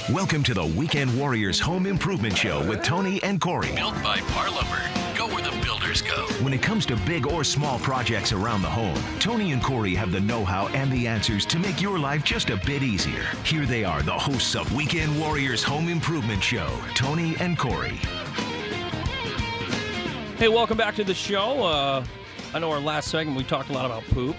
Welcome to the Weekend Warriors Home Improvement Show with Tony and Corey. Built by Par Lumber. Go where the builders go. When it comes to big or small projects around the home, Tony and Corey have the know-how and the answers to make your life just a bit easier. Here they are, the hosts of Weekend Warriors Home Improvement Show, Tony and Corey. Hey, welcome back to the show. I know our last segment we talked a lot about poop,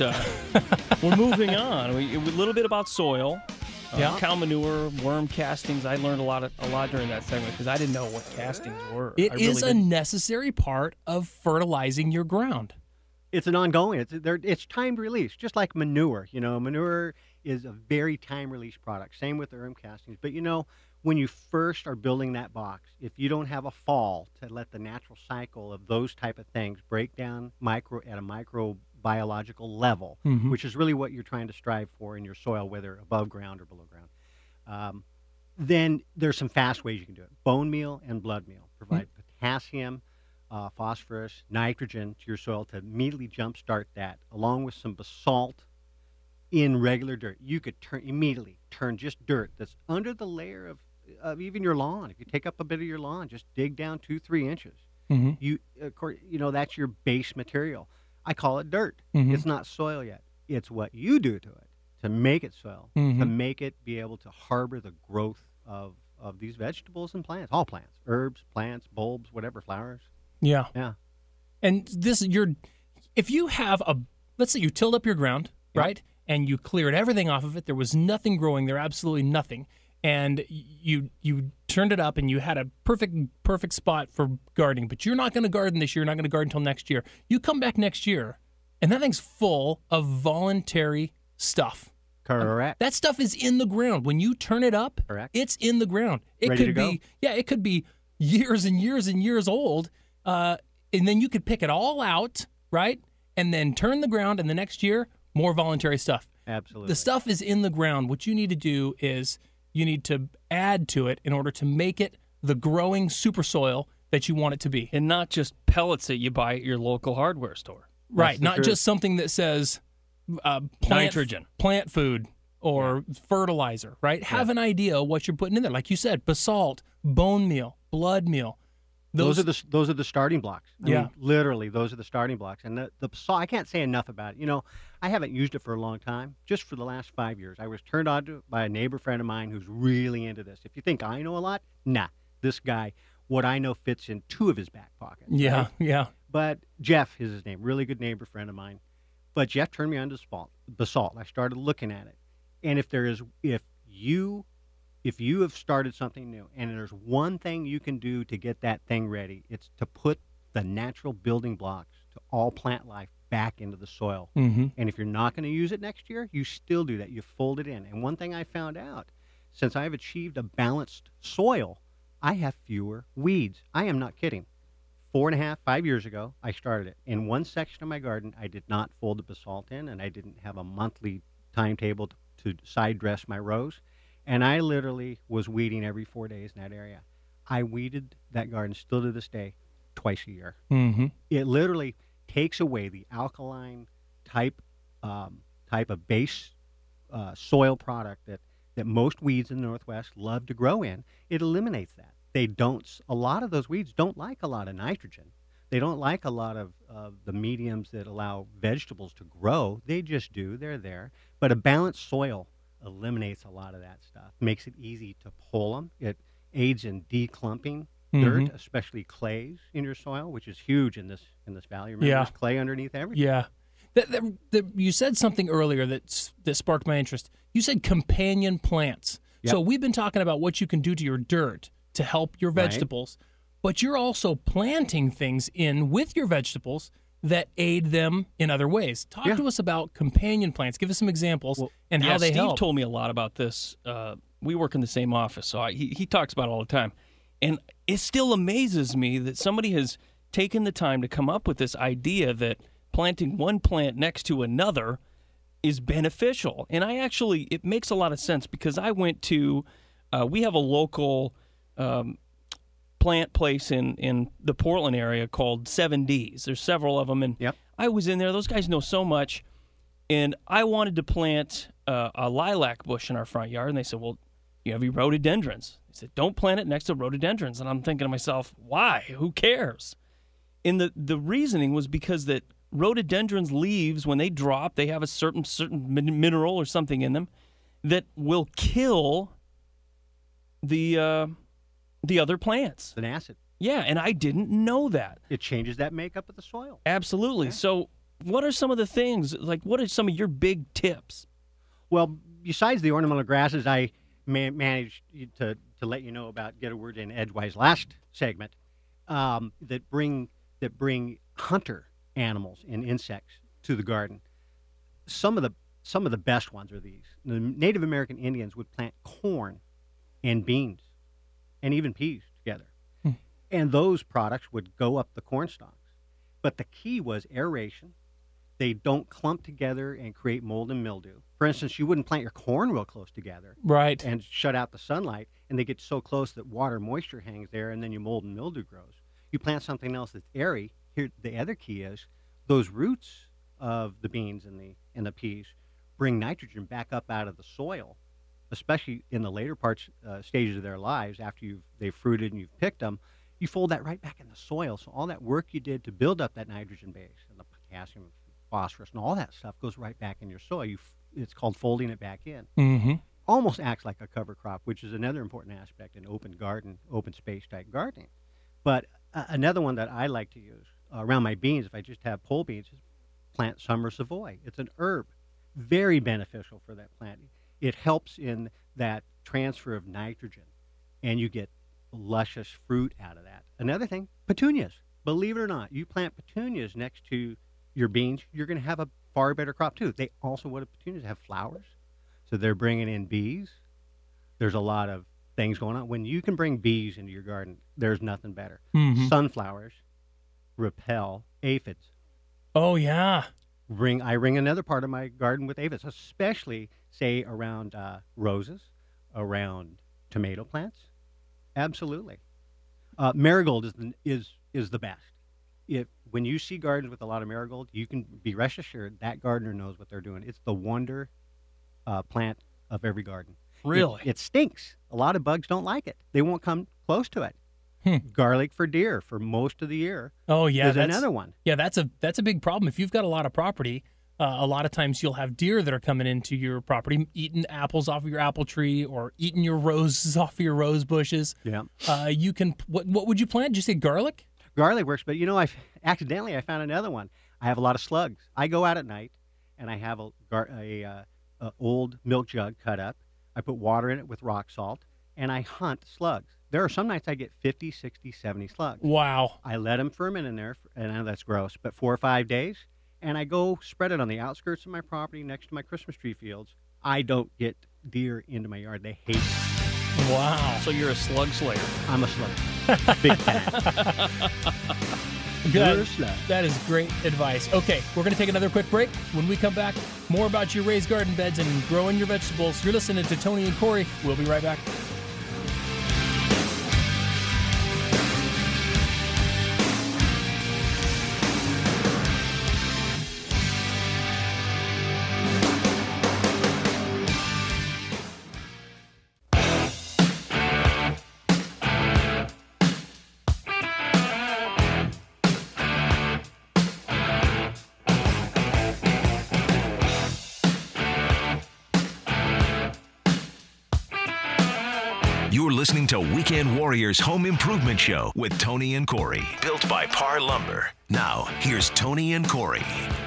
but we're moving on. A little bit about soil. Cow manure, worm castings. I learned a lot during that segment because I didn't know what castings were. It is a necessary part of fertilizing your ground. It's an ongoing. It's timed release, just like manure. You know, manure is a very time release product. Same with the worm castings. But you know, when you first are building that box, if you don't have a fall to let the natural cycle of those type of things break down at a microbiological level, which is really what you're trying to strive for in your soil, whether above ground or below ground, then there's some fast ways you can do it. Bone meal and blood meal provide potassium, phosphorus, nitrogen to your soil to immediately jumpstart that, along with some basalt in regular dirt. You could immediately turn just dirt that's under the layer of even your lawn. If you take up a bit of your lawn, just dig down 2-3 inches. You know, that's your base material. I call it dirt. It's not soil yet. It's what you do to it to make it soil, to make it be able to harbor the growth of these vegetables and plants, all plants, herbs, plants, bulbs, whatever, flowers. Yeah. And if you have let's say you tilled up your ground, right? And you cleared everything off of it. There was nothing growing there, absolutely nothing. And you turned it up and you had a perfect spot for gardening. But you're not going to garden this year. You're not going to garden until next year. You come back next year, and that thing's full of voluntary stuff. Correct. That stuff is in the ground. When you turn it up, it's in the ground. Ready to go? It could be years and years and years old. And then you could pick it all out, right? And then turn the ground, and the next year, more voluntary stuff. Absolutely. The stuff is in the ground. What you need to do is you need to add to it in order to make it the growing super soil that you want it to be. And not just pellets that you buy at your local hardware store. Right, not just something that says nitrogen, plant food, or fertilizer, right? Have an idea of what you're putting in there. Like you said, basalt, bone meal, blood meal. Those are the starting blocks. I mean, literally, those are the starting blocks. And the basalt, I can't say enough about it. You know, I haven't used it for a long time. Just for the last 5 years, I was turned on to it by a neighbor friend of mine who's really into this. If you think I know a lot, nah. This guy, what I know fits in 2 of his back pockets. Yeah, right? yeah. But Jeff is his name. Really good neighbor friend of mine. But Jeff turned me on to basalt. I started looking at it, and if you have started something new and there's one thing you can do to get that thing ready, it's to put the natural building blocks to all plant life back into the soil. And if you're not going to use it next year, you still do that. You fold it in. And one thing I found out, since I've achieved a balanced soil, I have fewer weeds. I am not kidding. 5 years ago, I started it. In one section of my garden, I did not fold the basalt in, and I didn't have a monthly timetable to side dress my rows. And I literally was weeding every 4 days in that area. I weeded that garden still to this day twice a year. It literally takes away the alkaline type of base soil product that most weeds in the Northwest love to grow in. It eliminates that. A lot of those weeds don't like a lot of nitrogen. They don't like a lot of the mediums that allow vegetables to grow. They just do. They're there. But a balanced soil eliminates a lot of that stuff, makes it easy to pull them. It aids in declumping dirt, especially clays in your soil, which is huge in this valley. Remember, there's clay underneath everything. Yeah. You said something earlier that sparked my interest. You said companion plants. Yep. So we've been talking about what you can do to your dirt to help your vegetables, but you're also planting things in with your vegetables that aid them in other ways. Talk to us about companion plants. Give us some examples and how they Steve help. Told me a lot about this. We work in the same office, so he talks about it all the time. And it still amazes me that somebody has taken the time to come up with this idea that planting one plant next to another is beneficial. And it makes a lot of sense because I went to, we have a local plant place in the Portland area called 7Ds. There's several of them, and I was in there. Those guys know so much, and I wanted to plant a lilac bush in our front yard, and they said, well, you have your rhododendrons. He said, don't plant it next to rhododendrons. And I'm thinking to myself, why? Who cares? And the reasoning was because that rhododendrons leaves, when they drop, they have a certain mineral or something in them that will kill the other plants. It's an acid. Yeah, and I didn't know that. It changes that makeup of the soil. Absolutely. Yeah. So what are some of the things, like what are some of your big tips? Well, besides the ornamental grasses, I managed to let you know about, get a word in edgewise last segment, that bring hunter animals and insects to the garden. Some of the best ones are these. The Native American Indians would plant corn and beans and even peas together. And those products would go up the corn stalks. But the key was aeration. They don't clump together and create mold and mildew. For instance, you wouldn't plant your corn real close together. Right. And shut out the sunlight, and they get so close that water moisture hangs there, and then your mold and mildew grows. You plant something else that's airy. Here, the other key is those roots of the beans and the peas bring nitrogen back up out of the soil, especially in the later stages of their lives after they've fruited and you've picked them. You fold that right back in the soil. So all that work you did to build up that nitrogen base and the potassium, phosphorus, and all that stuff goes right back in your soil. It's called folding it back in. Mm-hmm. Almost acts like a cover crop, which is another important aspect in open space type gardening. But another one that I like to use around my beans, if I just have pole beans, is plant summer savoy. It's an herb, very beneficial for that plant. It helps in that transfer of nitrogen, and you get luscious fruit out of that. Another thing, petunias. Believe it or not, you plant petunias next to your beans, you're going to have a far better crop too. They also, what do petunias have? Flowers. So they're bringing in bees. There's a lot of things going on. When you can bring bees into your garden, there's nothing better. Mm-hmm. Sunflowers repel aphids. Oh, yeah. I ring another part of my garden with aphids, especially, say, around roses, around tomato plants. Absolutely. Marigold is the best. When you see gardens with a lot of marigold, you can be rest assured that gardener knows what they're doing. It's the wonder plant of every garden. Really? It stinks. A lot of bugs don't like it. They won't come close to it. Garlic for deer for most of the year. Oh, yeah. Is another one. Yeah, that's a big problem. If you've got a lot of property, a lot of times you'll have deer that are coming into your property, eating apples off of your apple tree or eating your roses off of your rose bushes. Yeah. You can. What would you plant? Did you say garlic? Garlic works, but I found another one. I have a lot of slugs. I go out at night and I have a old milk jug cut up. I put water in it with rock salt and I hunt slugs. There are some nights I get 50, 60, 70 slugs. Wow. I let them ferment in there, and I know that's gross, but 4 or 5 days, and I go spread it on the outskirts of my property next to my Christmas tree fields. I don't get deer into my yard. They hate it. Wow. So you're a slug slayer. I'm a slug. Big fan. You're a slug. That is great advice. Okay, we're going to take another quick break. When we come back, more about your raised garden beds and growing your vegetables. You're listening to Tony and Corey. We'll be right back. You're listening to Weekend Warriors Home Improvement Show with Tony and Corey. Built by Par Lumber. Now, here's Tony and Corey.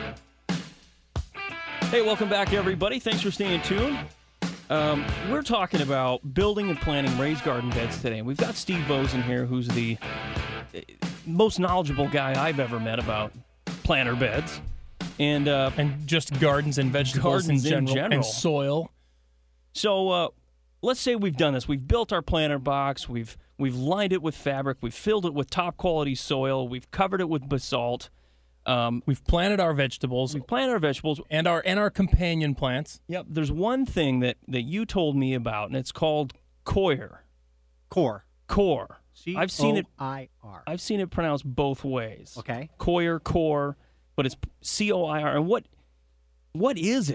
Hey, welcome back, everybody. Thanks for staying tuned. We're talking about building and planting raised garden beds today. We've got Steve Boesen here, who's the most knowledgeable guy I've ever met about planter beds. And just gardens and vegetables gardens in general. And soil. So let's say we've done this. We've built our planter box. We've lined it with fabric. We've filled it with top quality soil. We've covered it with basalt. We've planted our vegetables. And our companion plants. Yep. There's one thing that you told me about, and it's called coir. Core. C-O-I-R. I've seen it pronounced both ways. Okay. Coir, but it's C-O-I-R. And what is it?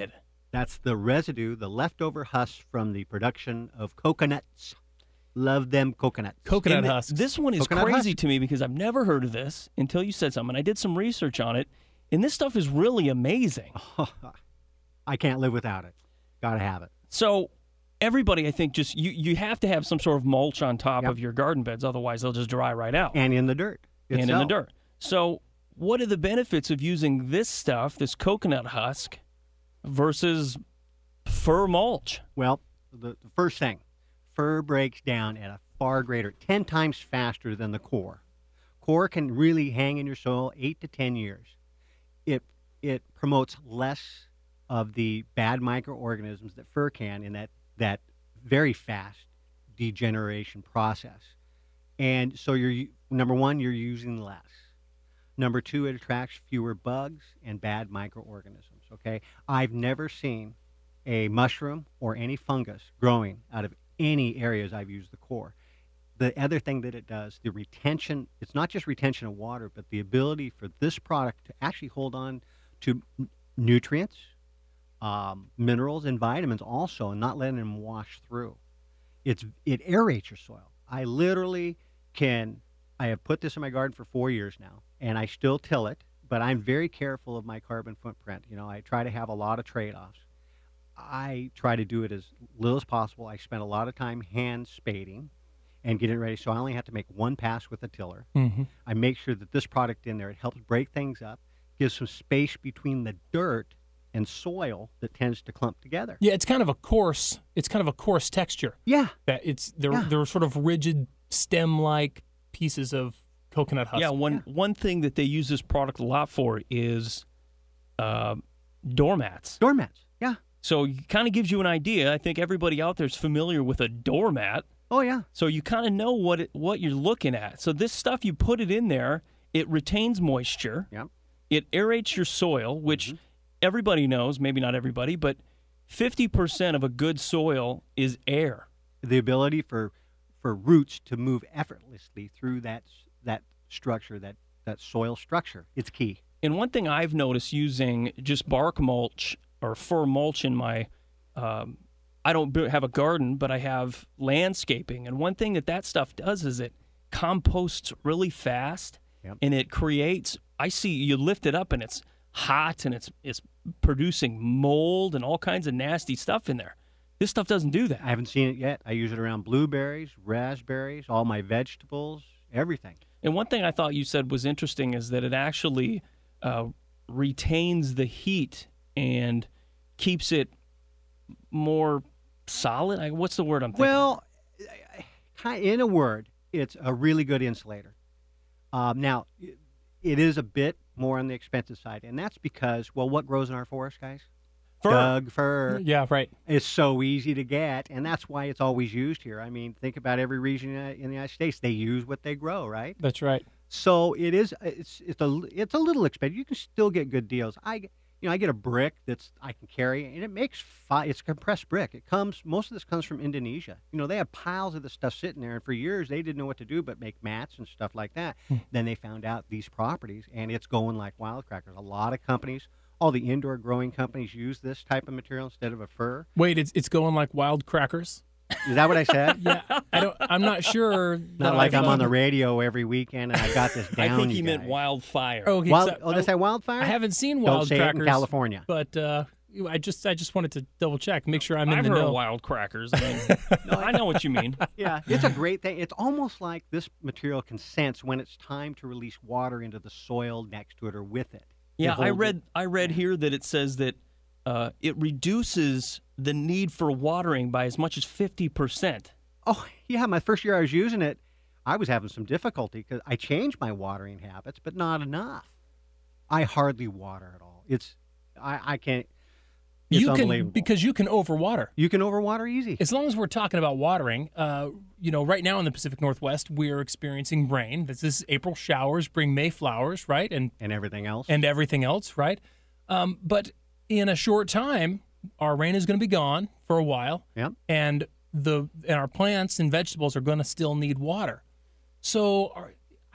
That's the residue, the leftover husk from the production of coconuts. Love them coconuts. Coconut And husks. This one is Coconut crazy husk. to me because I've never heard of this until you said something. I did some research on it, and this stuff is really amazing. I can't live without it. Gotta have it. So everybody, I think, just you have to have some sort of mulch on top Yep. of your garden beds, otherwise they'll just dry right out. And in the dirt. And in the itself. dirt. So what are the benefits of using this stuff, this coconut husk, versus fir mulch? Well, the first thing, fir breaks down at a far greater, 10 times faster than the core. Core can really hang in your soil 8 to 10 years. It promotes less of the bad microorganisms that fir can in that very fast degeneration process. And so number one, you're using less. Number two, it attracts fewer bugs and bad microorganisms, okay? I've never seen a mushroom or any fungus growing out of any areas I've used the core. The other thing that it does, the retention, it's not just retention of water, but the ability for this product to actually hold on to nutrients, minerals, and vitamins also, and not letting them wash through. It aerates your soil. I have put this in my garden for 4 years now, and I still till it, but I'm very careful of my carbon footprint. I try to have a lot of trade-offs. I try to do it as little as possible. I spend a lot of time hand spading and getting it ready, so I only have to make one pass with the tiller. Mm-hmm. I make sure that this product in there, it helps break things up, gives some space between the dirt and soil that tends to clump together. Yeah, it's kind of a coarse texture. Yeah. That they're sort of rigid stem-like pieces of coconut husk. Yeah, one thing that they use this product a lot for is doormats. Doormats. Yeah. So it kind of gives you an idea. I think everybody out there is familiar with a doormat. Oh, yeah. So you kind of know what you're looking at. So this stuff, you put it in there, it retains moisture. Yep. It aerates your soil, which everybody knows, maybe not everybody, but 50% of a good soil is air. The ability for roots to move effortlessly through that structure, that soil structure, it's key. And one thing I've noticed using just bark mulch or fir mulch in my, I don't have a garden, but I have landscaping. And one thing that stuff does is it composts really fast. Yep. And it creates, I see you lift it up and it's hot and it's producing mold and all kinds of nasty stuff in there. This stuff doesn't do that. I haven't seen it yet. I use it around blueberries, raspberries, all my vegetables, everything. And one thing I thought you said was interesting is that it actually retains the heat and keeps it more solid. What's the word I'm thinking? Well, in a word, it's a really good insulator. Now, it is a bit more on the expensive side, and that's because, well, what grows in our forest, guys? Fir. Doug fir. Yeah, right. It's so easy to get, and that's why it's always used here. I mean, think about every region in the United States. They use what they grow, right? That's right. So it's a little expensive. You can still get good deals. I get a brick I can carry, and it makes it's compressed brick. Most of this comes from Indonesia. They have piles of this stuff sitting there, and for years they didn't know what to do but make mats and stuff like that. Then they found out these properties, and it's going like wildcrackers. A lot of companies, all the indoor growing companies, use this type of material instead of a fir. Wait, it's going like wild crackers? Is that what I said? Yeah, I'm not sure. Not like I'm on the radio every weekend and I got this down. I think he you meant guys. wildfire. Okay, Did I say wildfire? I haven't seen Don't wild say it crackers in California. but I just wanted to double check, make sure I'm in I've the heard know. of wild crackers. I mean, no, I know what you mean. Yeah, it's a great thing. It's almost like this material can sense when it's time to release water into the soil next to it or with it. Yeah, It holds it. I read here that it says that it reduces the need for watering by as much as 50%. Oh, yeah, my first year I was using it, I was having some difficulty because I changed my watering habits, but not enough. I hardly water at all. I can't. It's unbelievable. Because you can overwater. You can overwater easy. As long as we're talking about watering, right now in the Pacific Northwest, we're experiencing rain. This is April showers bring May flowers, right? And everything else. And everything else, right? But in a short time, our rain is going to be gone for a while. Yep. And our plants and vegetables are going to still need water. So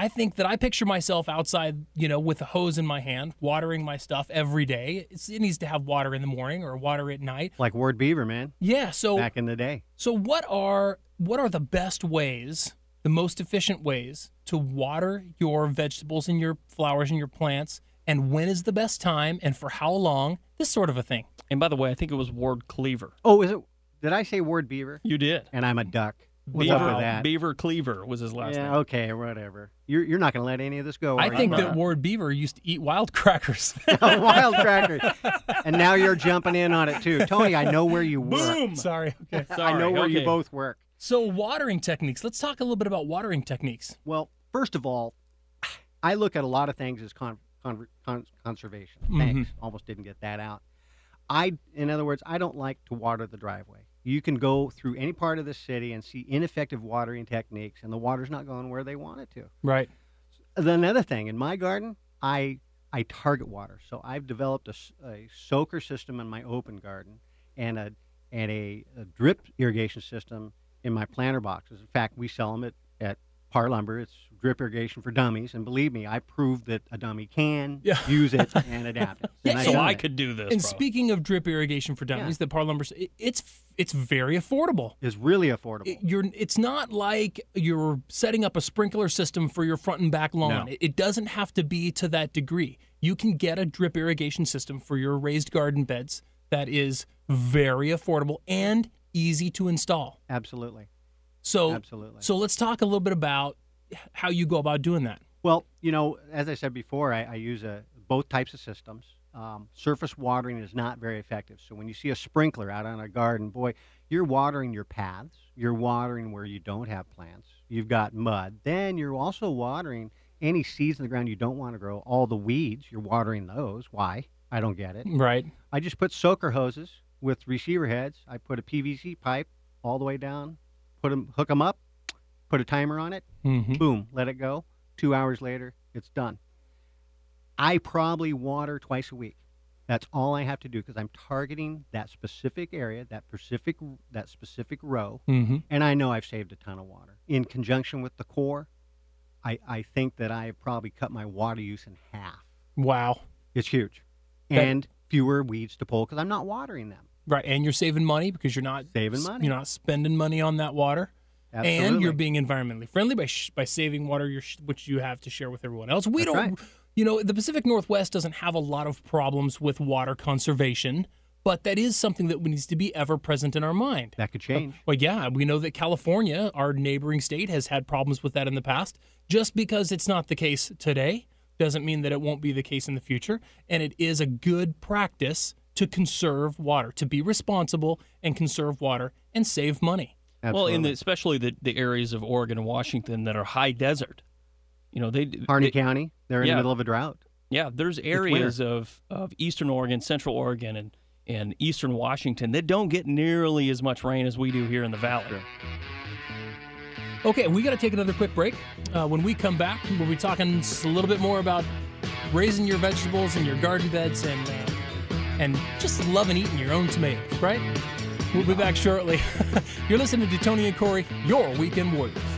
I think that I picture myself outside, with a hose in my hand, watering my stuff every day. It needs to have water in the morning or water at night. Like Ward Beaver, man. Yeah. So back in the day. So what are the best ways, the most efficient ways to water your vegetables and your flowers and your plants? And when is the best time and for how long? This sort of a thing. And by the way, I think it was Ward Cleaver. Oh, is it? Did I say Ward Beaver? You did. And I'm a duck. What's up with that? Beaver Cleaver was his last name. Yeah, okay, whatever. You're not going to let any of this go. I are think you? that Ward Beaver used to eat wild crackers. Wild crackers. And now you're jumping in on it too. Tony, I know where you work. Boom! Sorry. Okay. I know where you both work. So watering techniques. Let's talk a little bit about watering techniques. Well, first of all, I look at a lot of things as conservation. Mm-hmm. Thanks. Almost didn't get that out. In other words, I don't like to water the driveway. You can go through any part of the city and see ineffective watering techniques, and the water's not going where they want it to. Right. Another thing, in my garden, I target water. So I've developed a soaker system in my open garden and a drip irrigation system in my planter boxes. In fact, we sell them at Par Lumber. It's drip irrigation for dummies, and believe me, I proved that a dummy can use it and adapt it. Yeah, So I could do this. And probably. speaking of drip irrigation for dummies, the Par Lumber, it's very affordable. It's really affordable. It's not like you're setting up a sprinkler system for your front and back lawn. No. It doesn't have to be to that degree. You can get a drip irrigation system for your raised garden beds that is very affordable and easy to install. Absolutely. Absolutely. So let's talk a little bit about how you go about doing that. Well, as I said before, I use both types of systems. Surface watering is not very effective. So when you see a sprinkler out on a garden, boy, you're watering your paths. You're watering where you don't have plants. You've got mud. Then you're also watering any seeds in the ground you don't want to grow. All the weeds, you're watering those. Why? I don't get it. Right. I just put soaker hoses with receiver heads. I put a PVC pipe all the way down, hook them up, put a timer on it, boom, let it go. 2 hours later, it's done. I probably water twice a week. That's all I have to do because I'm targeting that specific area, that specific row, and I know I've saved a ton of water. In conjunction with the core, I think that I've probably cut my water use in half. Wow. It's huge. And fewer weeds to pull because I'm not watering them. Right, and you're saving money because you're not saving money. You're not spending money on that water. Absolutely. And you're being environmentally friendly by saving water, which you have to share with everyone else. We don't, right. The Pacific Northwest doesn't have a lot of problems with water conservation, but that is something that needs to be ever present in our mind. That could change. Well, yeah, we know that California, our neighboring state, has had problems with that in the past. Just because it's not the case today doesn't mean that it won't be the case in the future. And it is a good practice to conserve water, to be responsible and conserve water and save money. Absolutely. Well, especially the areas of Oregon and Washington that are high desert. Harney County, they're in the middle of a drought. Yeah, there's areas of eastern Oregon, central Oregon, and eastern Washington that don't get nearly as much rain as we do here in the valley. Sure. Okay, we got to take another quick break. When we come back, we'll be talking a little bit more about raising your vegetables in your garden beds and just loving eating your own tomatoes, right? We'll be back shortly. You're listening to Tony and Corey, your Weekend Warriors.